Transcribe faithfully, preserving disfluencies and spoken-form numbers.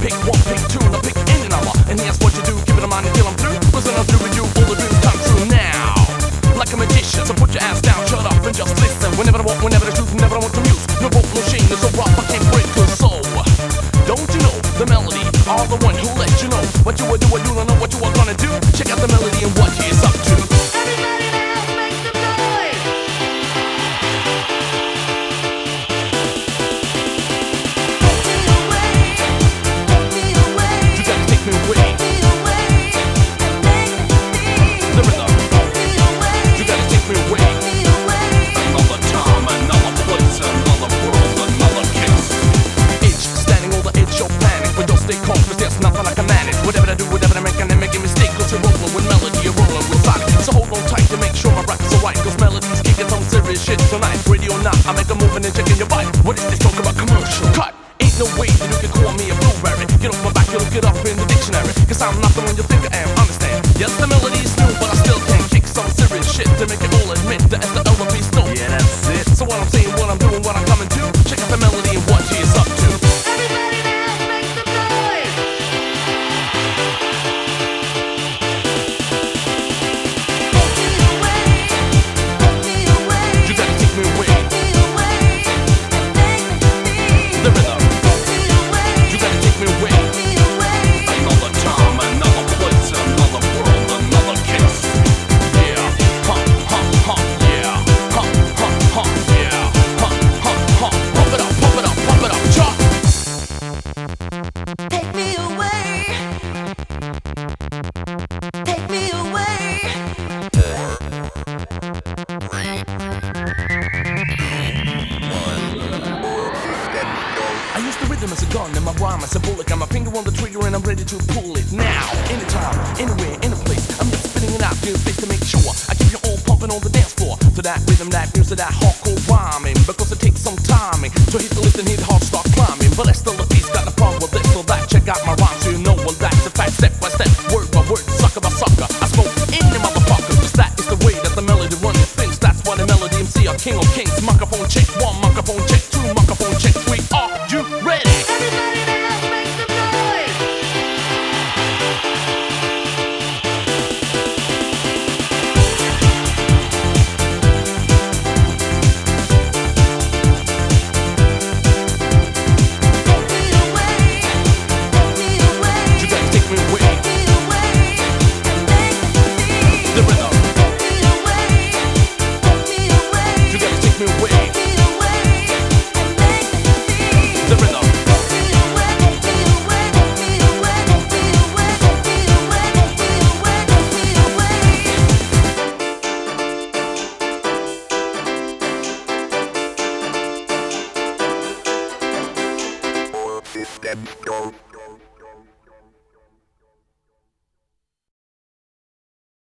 pick one, pick two, and I pick any number. And here's what you do, keep it in mind until I'm through. Listen, I'm through with you, all the dreams come true now. Like a magician, so put your ass down, shut up and just listen. Whenever I want, whenever the truth, whenever I want to muse. No boat, no shame, it's so rough, I can't break her soul. Don't you know, the melody, are the one who let you know what you will do, what you don't know what you are gonna do. Check out the melody and what he is up to. Everybody now make some noise. Take me away, take me away. You gotta take me away. Take me away, and make me The rhythm. Take me away, You gotta take me away. take me away. Another time, another place, another world, another kiss. Itch, standing on the edge of panic, but don't stay calm, cause there's nothing I can manage. Whatever I do, whatever I make, and I make a mistake, cause you're rolling with melody, you're rolling with sonic. So hold on tight to make sure my raps are right, cause melody's kicking some serious shit tonight. Radio not, I make a move and then checking your bite. What is this talk about commercial? Cut! Ain't no way that you can call me a blueberry. Get off my back, you look it up in the dictionary. Cause I'm not the one you think I am, understand? Yes, the melody's new, but I still can kick some serious shit to make it all admit that it's the L and B still. Yeah, that's it. So what I'm saying, what I'm doing, what I'm coming to, check out the melody and what he is up to. Everybody now make some noise. Take me away, take me away. You gotta take me away. Take me away, and make me The rhythm. Take me away, You gotta take me away. take me away. Another time, another place, another world, another kiss. Yeah, huh, huh, huh, yeah, huh, huh, huh, yeah, huh, huh, huh. Pump it up, pump it up, pump it up, chop. Take me away. Take me away. I use the rhythm as a gun and my rhyme as a bullet. Got my finger on the trigger and I'm ready to pull it now. Anytime, anywhere, in a place, I'm just spitting it out to your face to make sure I keep you all pumping on the dance floor. To that rhythm, that music, that hardcore rhyming, because it takes some timing to hit the list and hit hard, start climbing. But that's still a piece, got the problem with this or that. Check out my rhyme so you know well that's a fact. Step by step, word by word, sucker by sucker. I spoke in the motherfucker, cause that is the way that the melody runs things. That's why the melody M C are king of kings. Microphone check, one microphone check, two microphone check, three. Are you ready? Everybody now make some noise. Take me away, take me away. You gotta take me away. Take me away, and make me The rhythm. Take me away, take me away. You gotta take me away. Take me away, and make me The rhythm. Take me away, take me away, take me away, take me away, take me away, take me away, take me away. System go.